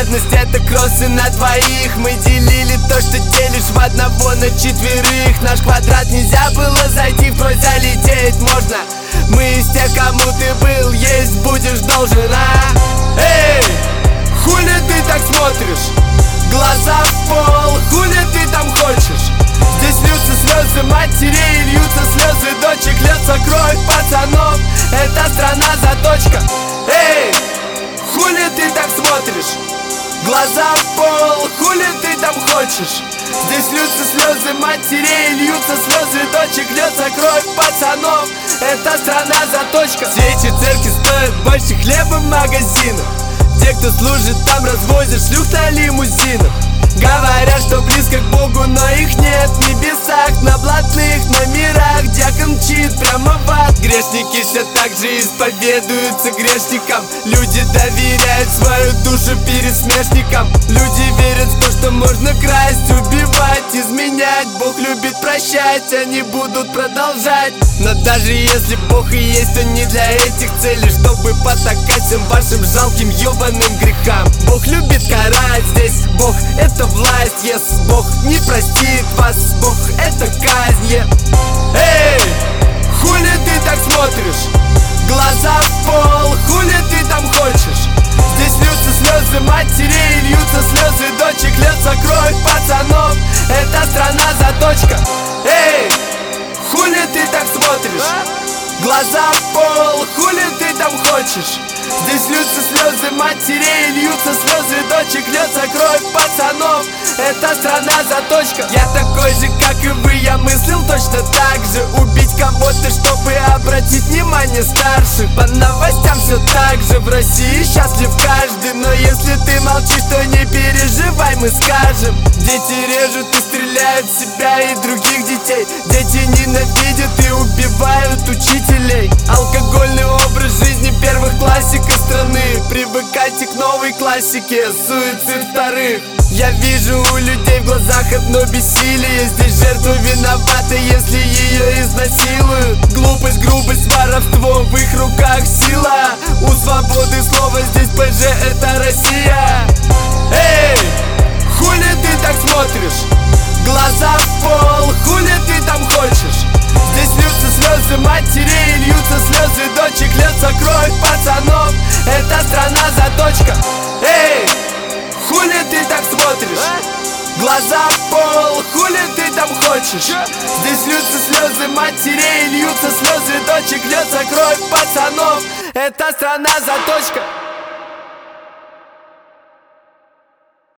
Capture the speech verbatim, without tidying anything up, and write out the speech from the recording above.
бедность — это кроссы на двоих. Мы делили то, что делишь, в одного на четверых. Наш квадрат нельзя было зайти, в твой залететь можно. Мы из тех, кому ты был, есть будешь должен, а? Эй, хули ты так смотришь? Глаза в пол, хули ты там хочешь? Здесь льются слезы матерей, льются слезы дочек, льется кровь пацанов. Это страна заточка. Эй, хули ты так смотришь? Глаза в пол, хули ты там хочешь? Здесь льются слезы матерей, льются слезы дочек, льется кровь пацанов. Это страна заточка. Все эти церкви стоят больше хлеба в магазинах. Те, кто служит там, развозят шлюх на лимузинах. Говорят, что близко к Богу, но их нет в небесах. На блатных номерах дьякон мчит прямо в ад. Грешники все так же исповедуются грешникам. Люди доверяют свою душу пересмешникам. Люди верят в то, что можно красть, убивать, изменять. Бог любит прощать, они будут продолжать. Но даже если Бог и есть, то не для этих целей, чтобы потакать всем вашим жалким ебаным грехам. Бог любит карать, здесь Бог — это власть. Если Бог не простит вас, Бог — это казнь, yeah. Эй, хули ты так смотришь? Глаза в пол, хули ты там хочешь? Здесь льются слезы матерей, льются слезы дочек, льется кровь пацанов. Это страна заточка. Эй, хули ты так смотришь? Глаза в пол, хули ты там хочешь? Здесь льются слезы матерей, льются слезы дочек, льется кровь пацанов. Это страна заточка. Я такой же, как и вы, я мыслил точно так же. Убить кого-то, чтобы обратить внимание старших. По новостям все так же, в России счастлив каждый. Но если ты молчишь, то не переживай, мы скажем. Дети режут и стреляют в себя и других детей. Дети ненавидят и убивают учителей. Алкогольный образ жизни первых классиков страны. Привыкайте к новой классике, суицид вторых. Я вижу у людей в глазах одно бессилие. Здесь жертва виновата, если ее изнасилуют. Глупость, грубость, воровство, в их руках сила. У свободы слова здесь ПЖ — это Россия. Эй, хули ты так смотришь? Глаза в пол, хули ты там хочешь? Здесь льются слезы матерей, льются слезы дочек, льется кровь пацанов. Это страна заточка. Эй, хули ты так смотришь? Глаза в пол, хули ты там хочешь? Здесь льются слезы матерей, льются слезы дочек, льется кровь пацанов. Это страна заточка.